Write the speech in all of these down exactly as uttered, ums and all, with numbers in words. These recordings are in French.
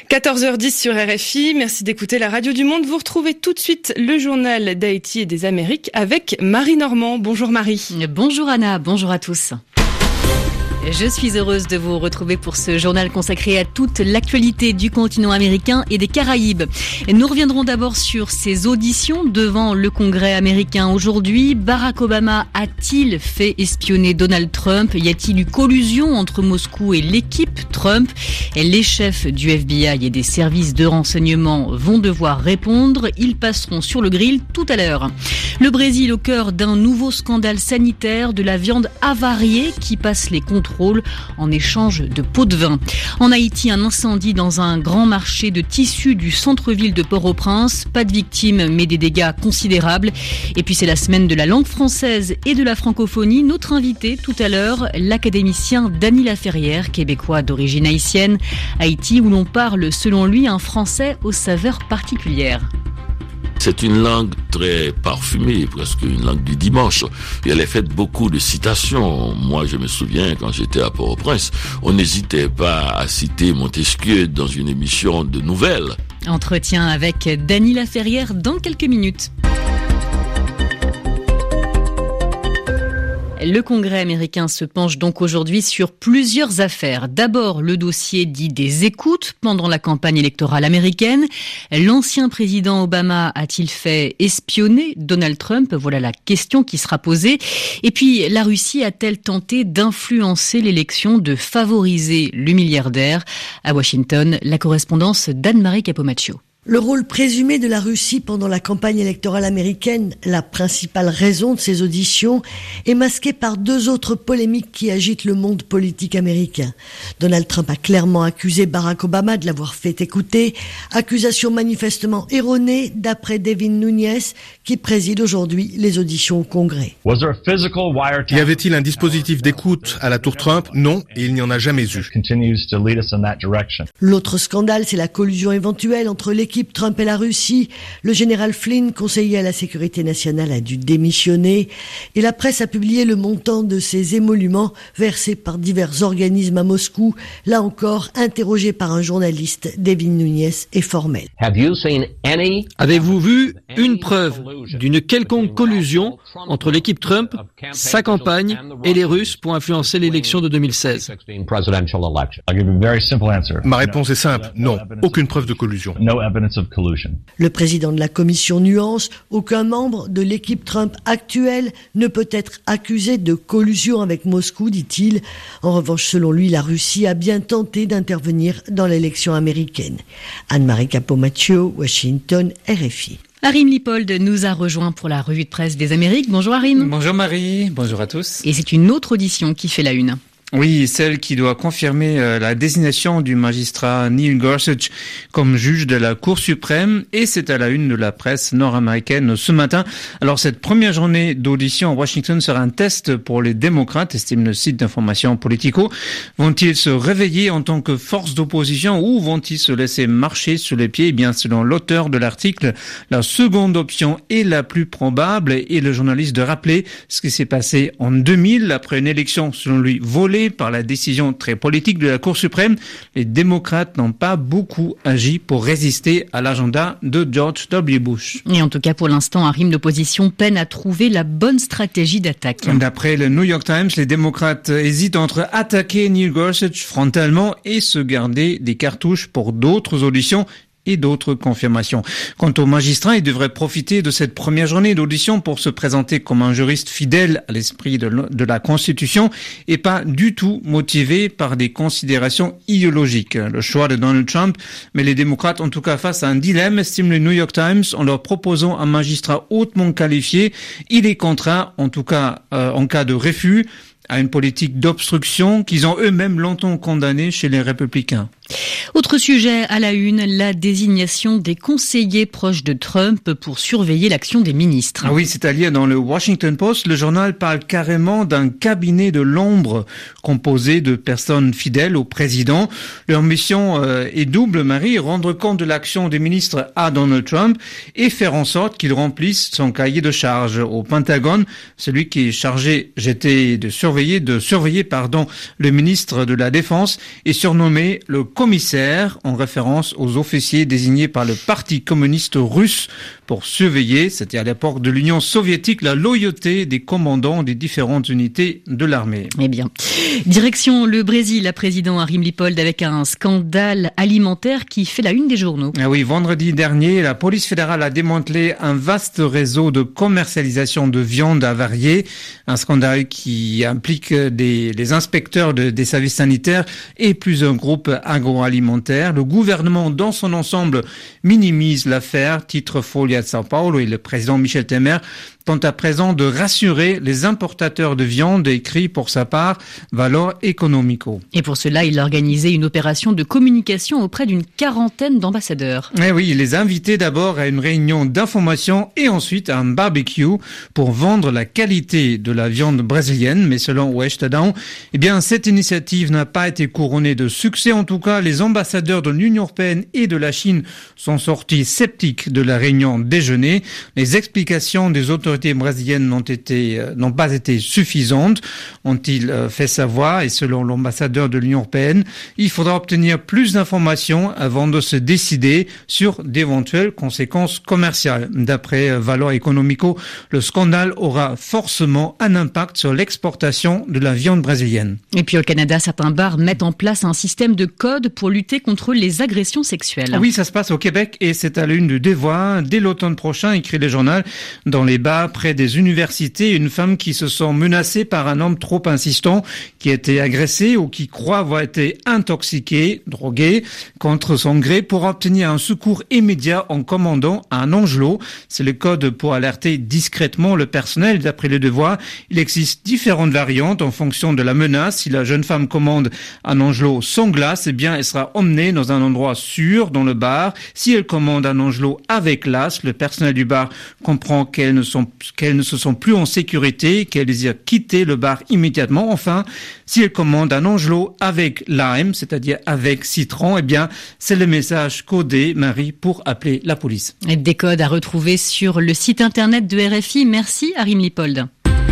quatorze heures dix sur R F I, merci d'écouter la Radio du Monde. Vous retrouvez tout de suite le journal d'Haïti et des Amériques avec Marie Normand. Bonjour Marie. Bonjour Anna, bonjour à tous. Je suis heureuse de vous retrouver pour ce journal consacré à toute l'actualité du continent américain et des Caraïbes. Nous reviendrons d'abord sur ces auditions devant le Congrès américain aujourd'hui. Barack Obama a-t-il fait espionner Donald Trump ? Y a-t-il eu collusion entre Moscou et l'équipe Trump ? Les chefs du F B I et des services de renseignement vont devoir répondre. Ils passeront sur le grill tout à l'heure. Le Brésil au cœur d'un nouveau scandale sanitaire, de la viande avariée qui passe les contrôles en échange de pots de vin. En Haïti, un incendie dans un grand marché de tissus du centre-ville de Port-au-Prince. Pas de victimes, mais des dégâts considérables. Et puis c'est la semaine de la langue française et de la francophonie. Notre invité tout à l'heure, l'académicien Dany Laferrière, québécois d'origine haïtienne. Haïti où l'on parle, selon lui, un français aux saveurs particulières. C'est une langue très parfumée, presque une langue du dimanche. Et elle est faite beaucoup de citations. Moi, je me souviens, quand j'étais à Port-au-Prince, on n'hésitait pas à citer Montesquieu dans une émission de nouvelles. Entretien avec Dany Laferrière dans quelques minutes. Le Congrès américain se penche donc aujourd'hui sur plusieurs affaires. D'abord, le dossier dit des écoutes pendant la campagne électorale américaine. L'ancien président Obama a-t-il fait espionner Donald Trump ? Voilà la question qui sera posée. Et puis, la Russie a-t-elle tenté d'influencer l'élection, de favoriser le milliardaire ? À Washington, la correspondance d'Anne-Marie Capomaccio. Le rôle présumé de la Russie pendant la campagne électorale américaine, la principale raison de ces auditions, est masquée par deux autres polémiques qui agitent le monde politique américain. Donald Trump a clairement accusé Barack Obama de l'avoir fait écouter, accusation manifestement erronée d'après Devin Nunes, qui préside aujourd'hui les auditions au Congrès. Y avait-il un dispositif d'écoute à la tour Trump ? Non, et il n'y en a jamais eu. L'autre scandale, c'est la collusion éventuelle entre l'équipe Trump et la Russie. Le général Flynn, conseiller à la sécurité nationale, a dû démissionner et la presse a publié le montant de ces émoluments versés par divers organismes à Moscou. Là encore, interrogé par un journaliste, Devin Nunes est formel. Avez-vous vu une preuve d'une quelconque collusion entre l'équipe Trump, sa campagne et les Russes pour influencer l'élection de deux mille seize ? Ma réponse est simple, non, aucune preuve de collusion. Le président de la commission nuance, aucun membre de l'équipe Trump actuelle ne peut être accusé de collusion avec Moscou, dit-il. En revanche, selon lui, la Russie a bien tenté d'intervenir dans l'élection américaine. Anne-Marie Capomaccio, Washington, R F I. Harim Lipold nous a rejoint pour la revue de presse des Amériques. Bonjour Harim. Bonjour Marie, bonjour à tous. Et c'est une autre audition qui fait la une. Oui, celle qui doit confirmer euh, la désignation du magistrat Neil Gorsuch comme juge de la Cour suprême, et c'est à la une de la presse nord-américaine ce matin. Alors cette première journée d'audition à Washington sera un test pour les démocrates, estime le site d'information Politico. Vont-ils se réveiller en tant que force d'opposition ou vont-ils se laisser marcher sur les pieds ? Eh bien, selon l'auteur de l'article, la seconde option est la plus probable, et le journaliste de rappeler ce qui s'est passé en deux mille après une élection, selon lui, volée par la décision très politique de la Cour suprême. Les démocrates n'ont pas beaucoup agi pour résister à l'agenda de George W. Bush. Et en tout cas, pour l'instant, Harim, l'opposition peine à trouver la bonne stratégie d'attaque. D'après le New York Times, les démocrates hésitent entre attaquer Neil Gorsuch frontalement et se garder des cartouches pour d'autres auditions et d'autres confirmations. Quant aux magistrats, ils devraient profiter de cette première journée d'audition pour se présenter comme un juriste fidèle à l'esprit de, de la Constitution et pas du tout motivé par des considérations idéologiques. Le choix de Donald Trump met les démocrates en tout cas face à un dilemme, estime le New York Times, en leur proposant un magistrat hautement qualifié. Il est contraint, en tout cas euh, en cas de refus, à une politique d'obstruction qu'ils ont eux-mêmes longtemps condamnée chez les républicains. Autre sujet à la une, la désignation des conseillers proches de Trump pour surveiller l'action des ministres. Ah oui, c'est à lire dans le Washington Post. Le journal parle carrément d'un cabinet de l'ombre composé de personnes fidèles au président. Leur mission euh, est double, Marie, rendre compte de l'action des ministres à Donald Trump et faire en sorte qu'il remplisse son cahier de charges. Au Pentagone, celui qui est chargé, j'étais de surveiller, de surveiller, pardon, le ministre de la Défense est surnommé le commissaire militaires, en référence aux officiers désignés par le Parti communiste russe pour surveiller, c'était à l'époque de l'Union soviétique, la loyauté des commandants des différentes unités de l'armée. Eh bien, direction le Brésil, la président Arim Lippold avec un scandale alimentaire qui fait la une des journaux. Ah oui, vendredi dernier, la police fédérale a démantelé un vaste réseau de commercialisation de viande avariée, un scandale qui implique des, des inspecteurs de, des services sanitaires et plusieurs groupes agroalimentaires. Le gouvernement dans son ensemble minimise l'affaire, titre Folha de São Paulo, et le président Michel Temer tente à présent de rassurer les importateurs de viande, écrit pour sa part Valor Económico. Et pour cela, il a organisé une opération de communication auprès d'une quarantaine d'ambassadeurs. Eh oui, il les a invités d'abord à une réunion d'information et ensuite à un barbecue pour vendre la qualité de la viande brésilienne. Mais selon O Estadão, eh bien, cette initiative n'a pas été couronnée de succès. En tout cas, les ambassadeurs de l'Union européenne et de la Chine sont sortis sceptiques de la réunion déjeuner. Les explications des autorités brésiliennes n'ont été, n'ont pas été suffisantes, ont-ils fait savoir, et selon l'ambassadeur de l'Union européenne, il faudra obtenir plus d'informations avant de se décider sur d'éventuelles conséquences commerciales. D'après Valor Económico, le scandale aura forcément un impact sur l'exportation de la viande brésilienne. Et puis au Canada, certains bars mettent en place un système de code pour lutter contre les agressions sexuelles. Oui, ça se passe au Québec et c'est à la une du Devoir. Dès l'automne prochain, écrit le journal, dans les bars près des universités, une femme qui se sent menacée par un homme trop insistant, qui a été agressé ou qui croit avoir été intoxiqué, drogué, contre son gré, pour obtenir un secours immédiat en commandant un angelot. C'est le code pour alerter discrètement le personnel. D'après le Devoir, il existe différentes variantes en fonction de la menace. Si la jeune femme commande un angelot sans glace, eh bien, elle sera emmenée dans un endroit sûr dans le bar. Si elle commande un angelot avec glace, le personnel du bar comprend qu'elles ne sont qu'elles ne se sont plus en sécurité, qu'elles désirent quitter le bar immédiatement. Enfin, si elle commande un angelot avec lime, c'est-à-dire avec citron, eh bien, c'est le message codé, Marie, pour appeler la police. Et des codes à retrouver sur le site internet de R F I. Merci, Arim Lippold.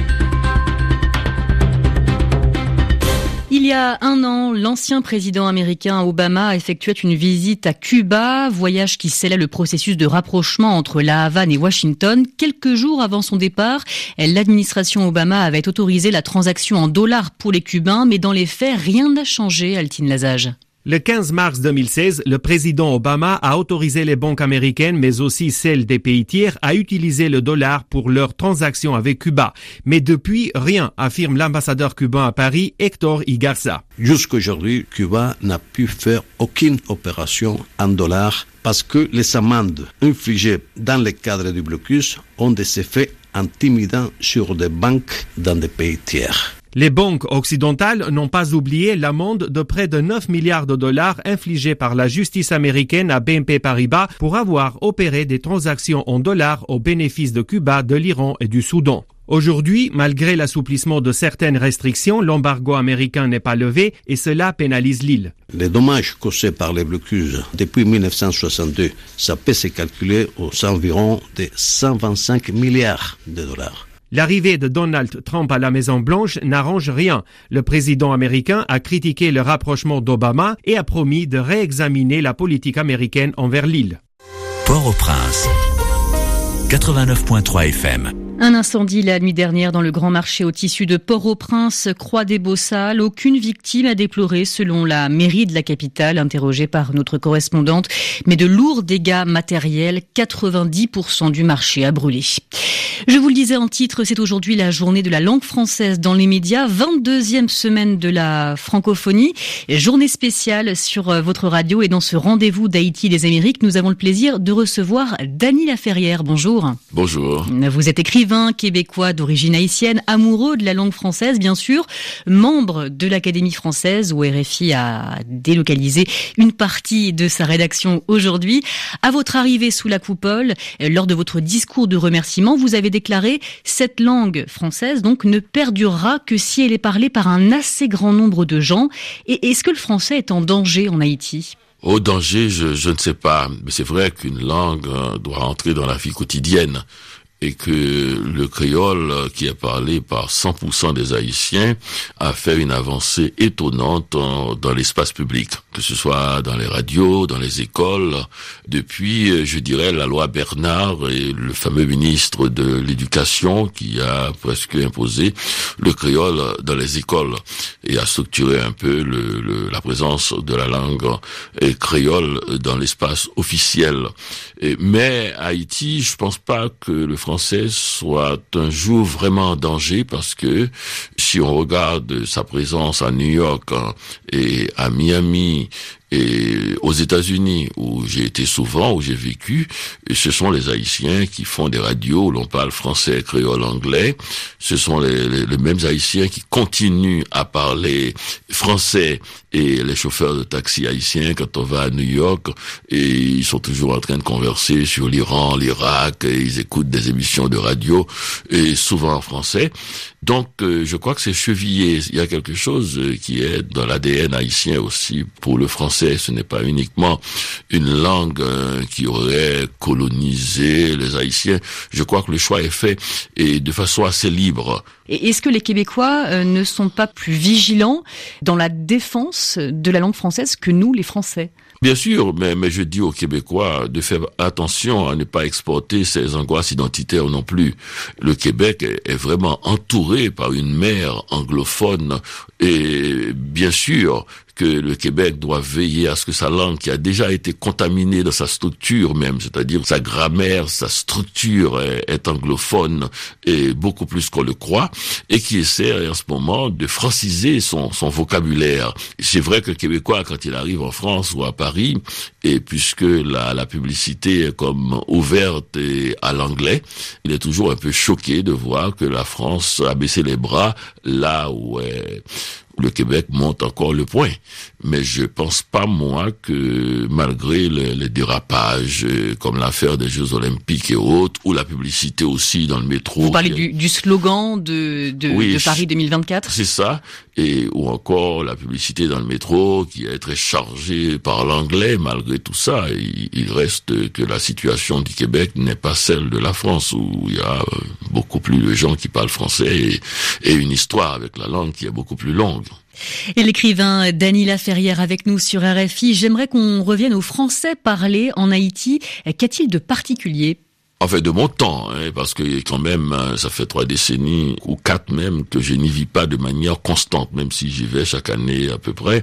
Il y a un an, l'ancien président américain Obama effectuait une visite à Cuba, voyage qui scellait le processus de rapprochement entre La Havane et Washington. Quelques jours avant son départ, l'administration Obama avait autorisé la transaction en dollars pour les Cubains, mais dans les faits, rien n'a changé, Altine Lazage. Le quinze mars deux mille seize, le président Obama a autorisé les banques américaines, mais aussi celles des pays tiers, à utiliser le dollar pour leurs transactions avec Cuba. Mais depuis, rien, affirme l'ambassadeur cubain à Paris, Héctor Igarza. Jusqu'aujourd'hui, Cuba n'a pu faire aucune opération en dollars parce que les amendes infligées dans le cadre du blocus ont des effets intimidants sur des banques dans des pays tiers. Les banques occidentales n'ont pas oublié l'amende de près de neuf milliards de dollars infligée par la justice américaine à B N P Paribas pour avoir opéré des transactions en dollars au bénéfice de Cuba, de l'Iran et du Soudan. Aujourd'hui, malgré l'assouplissement de certaines restrictions, l'embargo américain n'est pas levé et cela pénalise l'île. Les dommages causés par les blocus depuis mille neuf cent soixante-deux, ça peut se calculer aux environs de cent vingt-cinq milliards de dollars. L'arrivée de Donald Trump à la Maison-Blanche n'arrange rien. Le président américain a critiqué le rapprochement d'Obama et a promis de réexaminer la politique américaine envers l'île. Port-au-Prince, quatre-vingt-neuf virgule trois F M. Un incendie la nuit dernière dans le grand marché au tissu de Port-au-Prince, Croix des Beaux-Salles. Aucune victime à déplorer selon la mairie de la capitale, interrogée par notre correspondante. Mais de lourds dégâts matériels, quatre-vingt-dix pour cent du marché a brûlé. Je vous le disais en titre, c'est aujourd'hui la journée de la langue française dans les médias, vingt-deuxième semaine de la francophonie, journée spéciale sur votre radio et dans ce rendez-vous d'Haïti et des Amériques, nous avons le plaisir de recevoir Dany Laferrière. Bonjour. Bonjour. Vous êtes écrivain québécois d'origine haïtienne, amoureux de la langue française bien sûr, membre de l'Académie française où R F I a délocalisé une partie de sa rédaction aujourd'hui. À votre arrivée sous la coupole, lors de votre discours de remerciement, vous avez déclaré « Cette langue française donc ne perdurera que si elle est parlée par un assez grand nombre de gens ». Et est-ce que le français est en danger en Haïti ? Au danger, je, je ne sais pas. Mais c'est vrai qu'une langue euh, doit entrer dans la vie quotidienne. et que le créole, qui est parlé par cent pour cent des Haïtiens, a fait une avancée étonnante en, dans l'espace public, que ce soit dans les radios, dans les écoles, depuis, je dirais, la loi Bernard et le fameux ministre de l'Éducation qui a presque imposé le créole dans les écoles et a structuré un peu le, le, la présence de la langue créole dans l'espace officiel. Et, mais Haïti, je pense pas que le français soit un jour vraiment en danger, parce que si on regarde sa présence à New York hein, et à Miami et aux États-Unis, où j'ai été souvent, où j'ai vécu, ce sont les Haïtiens qui font des radios où l'on parle français, créole, anglais. Ce sont les, les, les mêmes Haïtiens qui continuent à parler français, et les chauffeurs de taxi haïtiens, quand on va à New York, et ils sont toujours en train de converser sur l'Iran, l'Irak, et ils écoutent des émissions de radio, et souvent en français. Donc, euh, je crois que c'est chevillé. Il y a quelque chose qui est dans l'A D N haïtien aussi pour le français. Ce n'est pas uniquement une langue euh, qui aurait colonisé les Haïtiens. Je crois que le choix est fait, et de façon assez libre. Et est-ce que les Québécois euh, ne sont pas plus vigilants dans la défense de la langue française que nous, les Français ? Bien sûr, mais, mais je dis aux Québécois de faire attention à ne pas exporter ces angoisses identitaires non plus. Le Québec est, est vraiment entouré par une mer anglophone, et bien sûr que le Québec doit veiller à ce que sa langue, qui a déjà été contaminée dans sa structure même, c'est-à-dire sa grammaire, sa structure est, est anglophone, et beaucoup plus qu'on le croit, et qui essaie en ce moment de franciser son, son vocabulaire. C'est vrai que le Québécois, quand il arrive en France ou à Paris, et puisque la, la publicité est comme ouverte et à l'anglais, il est toujours un peu choqué de voir que la France a baissé les bras là où est... le Québec monte encore le point. Mais je pense pas, moi, que malgré les, les dérapages, comme l'affaire des Jeux Olympiques et autres, ou la publicité aussi dans le métro... Vous parlez du, du slogan de, de, oui, de Paris deux mille vingt-quatre ? C'est ça. Et, ou encore la publicité dans le métro, qui est très chargée par l'anglais. Malgré tout ça, il, il reste que la situation du Québec n'est pas celle de la France, où il y a beaucoup plus de gens qui parlent français, et, et une histoire avec la langue qui est beaucoup plus longue. Et l'écrivain Dany Laferrière avec nous sur R F I. J'aimerais qu'on revienne au français parlé en Haïti. Qu'a-t-il de particulier ? En fait, de mon temps, hein, parce que quand même, ça fait trois décennies, ou quatre même, que je n'y vis pas de manière constante, même si j'y vais chaque année à peu près.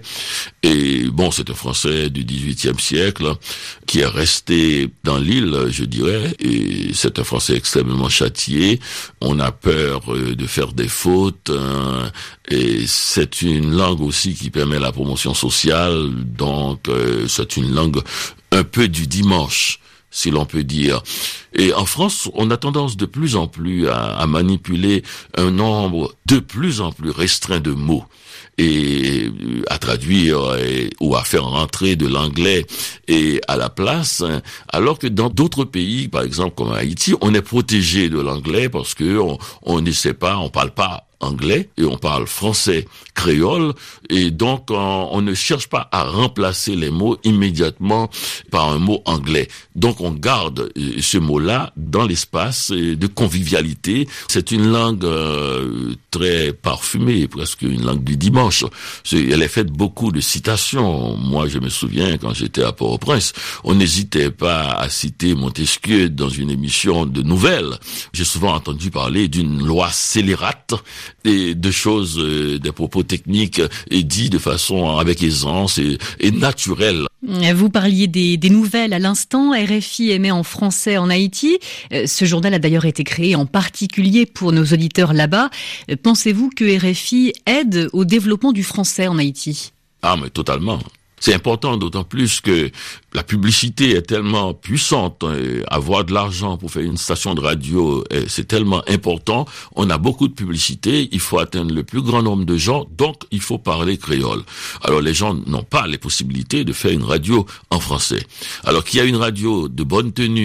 Et bon, c'est un Français du dix-huitième siècle, qui est resté dans l'île, je dirais, et c'est un Français extrêmement châtié. On a peur de faire des fautes, hein, et c'est une langue aussi qui permet la promotion sociale, donc euh, c'est une langue un peu du dimanche, si l'on peut dire. Et en France, on a tendance de plus en plus à, à manipuler un nombre de plus en plus restreint de mots, et à traduire et, ou à faire rentrer de l'anglais et à la place, alors que dans d'autres pays, par exemple comme Haïti, on est protégé de l'anglais parce que on, on ne sait pas, on parle pas anglais et on parle français, créole, et donc on, on ne cherche pas à remplacer les mots immédiatement par un mot anglais. Donc on garde ce mot-là dans l'espace de convivialité. C'est une langue euh, très parfumée, presque une langue du dimanche. Elle est faite beaucoup de citations. Moi, je me souviens, quand j'étais à Port-au-Prince, on n'hésitait pas à citer Montesquieu dans une émission de nouvelles. J'ai souvent entendu parler d'une loi scélérate, et de choses, euh, des propos techniques, et dit de façon avec aisance et, et naturelle. Vous parliez des, des nouvelles à l'instant. R F I émet en français en Haïti. Ce journal a d'ailleurs été créé en particulier pour nos auditeurs là-bas. Pensez-vous que R F I aide au développement du français en Haïti ? Ah, mais totalement. C'est important, d'autant plus que la publicité est tellement puissante. Avoir de l'argent pour faire une station de radio, c'est tellement important. On a beaucoup de publicité, il faut atteindre le plus grand nombre de gens, donc il faut parler créole. Alors les gens n'ont pas les possibilités de faire une radio en français. Alors qu'il y a une radio de bonne tenue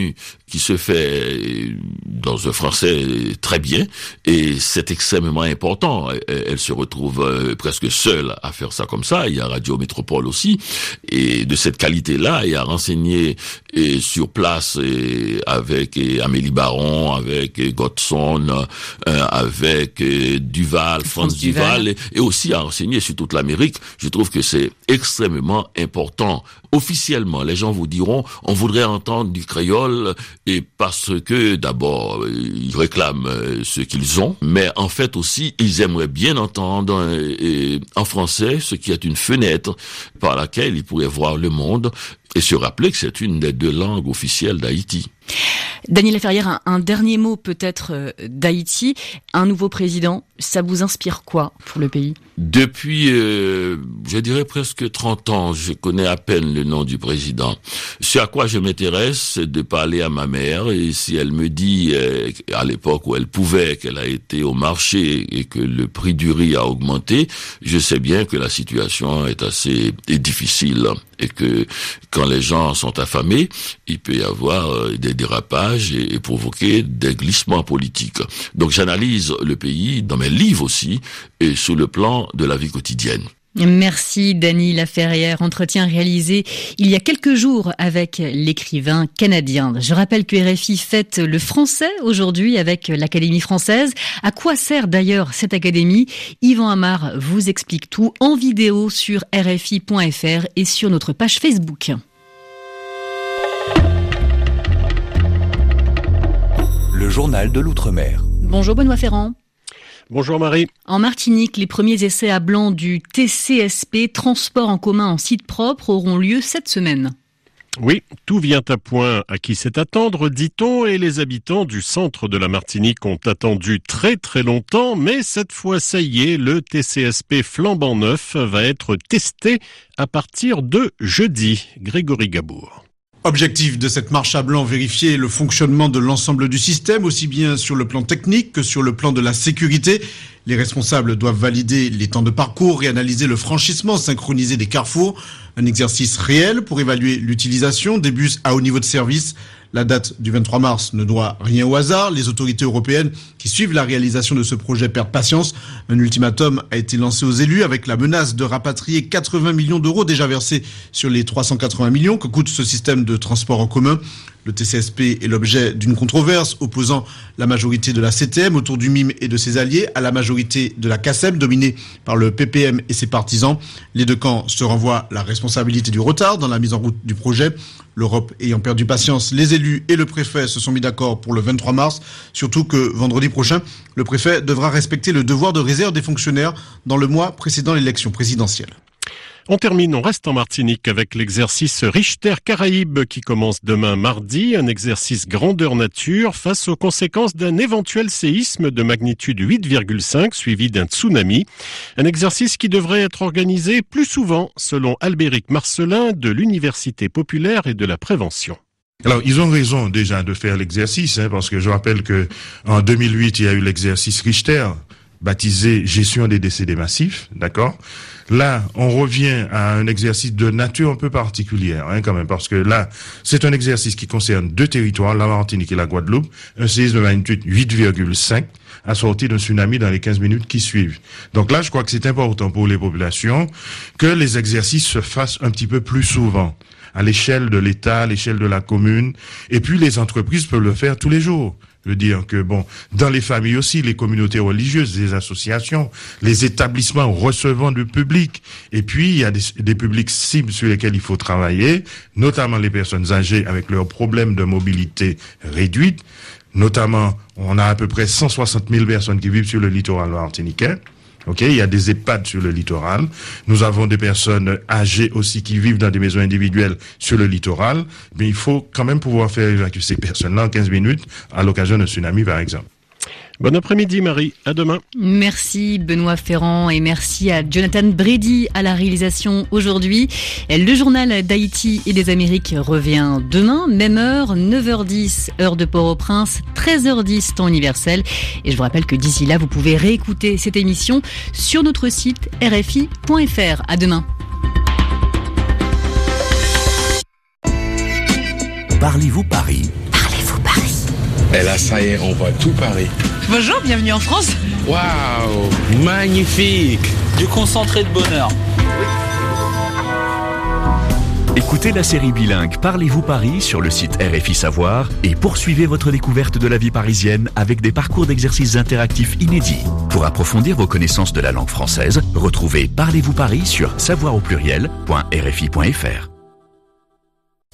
qui se fait dans un français très bien, et c'est extrêmement important. Elle, elle se retrouve presque seule à faire ça comme ça. Il y a Radio Métropole aussi, et de cette qualité-là, et à renseigner et sur place et avec et Amélie Baron, avec et Godson, euh, avec et Duval, France Duval, et, et aussi à renseigner sur toute l'Amérique. Je trouve que c'est extrêmement important. Officiellement, les gens vous diront, on voudrait entendre du créole, et parce que d'abord, ils réclament ce qu'ils ont, mais en fait aussi, ils aimeraient bien entendre et, en français, ce qui est une fenêtre par laquelle ils pourraient voir le monde et se rappeler que c'est une des deux langues officielles d'Haïti. Daniel Laferrière, un, un dernier mot peut-être euh, d'Haïti. Un nouveau président, ça vous inspire quoi pour le pays ? Depuis, euh, je dirais presque trente ans, je connais à peine le nom du président. Ce à quoi je m'intéresse, c'est de parler à ma mère, et si elle me dit, euh, à l'époque où elle pouvait, qu'elle a été au marché et que le prix du riz a augmenté, je sais bien que la situation est assez est difficile, et que quand les gens sont affamés, il peut y avoir euh, des dérapages et, et provoquer des glissements politiques. Donc j'analyse le pays dans mes livres aussi, et sous le plan de la vie quotidienne. Merci Dany Laferrière, entretien réalisé il y a quelques jours avec l'écrivain canadien. Je rappelle que R F I fête le français aujourd'hui avec l'Académie française. À quoi sert d'ailleurs cette académie ? Yvan Amar vous explique tout en vidéo sur R F I point F R et sur notre page Facebook. Le journal de l'Outre-mer. Bonjour Benoît Ferrand. Bonjour Marie. En Martinique, les premiers essais à blanc du T C S P, transport en commun en site propre, auront lieu cette semaine. Oui, tout vient à point. À qui c'est attendre, dit-on, et les habitants du centre de la Martinique ont attendu très très longtemps, mais cette fois, ça y est, le T C S P flambant neuf va être testé à partir de jeudi. Grégory Gabour. Objectif de cette marche à blanc, vérifier le fonctionnement de l'ensemble du système, aussi bien sur le plan technique que sur le plan de la sécurité. Les responsables doivent valider les temps de parcours et analyser le franchissement synchronisé des carrefours. Un exercice réel pour évaluer l'utilisation des bus à haut niveau de service. La date du vingt-trois mars ne doit rien au hasard. Les autorités européennes qui suivent la réalisation de ce projet perdent patience. Un ultimatum a été lancé aux élus avec la menace de rapatrier quatre-vingts millions d'euros déjà versés sur les trois cent quatre-vingts millions que coûte ce système de transport en commun. Le T C S P est l'objet d'une controverse opposant la majorité de la C T M autour du M I M et de ses alliés à la majorité de la C A S E M dominée par le P P M et ses partisans. Les deux camps se renvoient la responsabilité du retard dans la mise en route du projet. L'Europe ayant perdu patience, les élus et le préfet se sont mis d'accord pour le vingt-trois mars, surtout que vendredi prochain, le préfet devra respecter le devoir de réserve des fonctionnaires dans le mois précédant l'élection présidentielle. On termine, on reste en Martinique avec l'exercice Richter Caraïbes qui commence demain mardi, un exercice grandeur nature face aux conséquences d'un éventuel séisme de magnitude huit virgule cinq suivi d'un tsunami. Un exercice qui devrait être organisé plus souvent selon Albéric Marcelin de l'Université populaire et de la prévention. Alors, ils ont raison déjà de faire l'exercice, hein, parce que je rappelle que en deux mille huit, il y a eu l'exercice Richter, baptisé gestion des décédés massifs, d'accord? Là, on revient à un exercice de nature un peu particulière, hein, quand même, parce que là, c'est un exercice qui concerne deux territoires, la Martinique et la Guadeloupe, un séisme de magnitude huit virgule cinq, assorti d'un tsunami dans les quinze minutes qui suivent. Donc là, je crois que c'est important pour les populations que les exercices se fassent un petit peu plus souvent, à l'échelle de l'État, à l'échelle de la commune, et puis les entreprises peuvent le faire tous les jours. Je veux dire que, bon, dans les familles aussi, les communautés religieuses, les associations, les établissements recevant du public. Et puis, il y a des, des publics cibles sur lesquels il faut travailler, notamment les personnes âgées avec leurs problèmes de mobilité réduite. Notamment, on a à peu près cent soixante mille personnes qui vivent sur le littoral martiniquais. Ok, il y a des EHPAD sur le littoral. Nous avons des personnes âgées aussi qui vivent dans des maisons individuelles sur le littoral. Mais il faut quand même pouvoir faire évacuer ces personnes-là en quinze minutes à l'occasion d'un tsunami, par exemple. Bon après-midi Marie, à demain. Merci Benoît Ferrand et merci à Jonathan Brady à la réalisation aujourd'hui. Le journal d'Haïti et des Amériques revient demain, même heure, neuf heures dix, heure de Port-au-Prince, treize heures dix, temps universel. Et je vous rappelle que d'ici là, vous pouvez réécouter cette émission sur notre site R F I point F R. À demain. Parlez-vous Paris. Parlez-vous Paris. Et là, ça y est, on voit tout Paris. Bonjour, bienvenue en France. Waouh, magnifique. Du concentré de bonheur. Écoutez la série bilingue Parlez-vous Paris sur le site R F I Savoir et poursuivez votre découverte de la vie parisienne avec des parcours d'exercices interactifs inédits. Pour approfondir vos connaissances de la langue française, retrouvez Parlez-vous Paris sur savoir au pluriel point r f i point f r.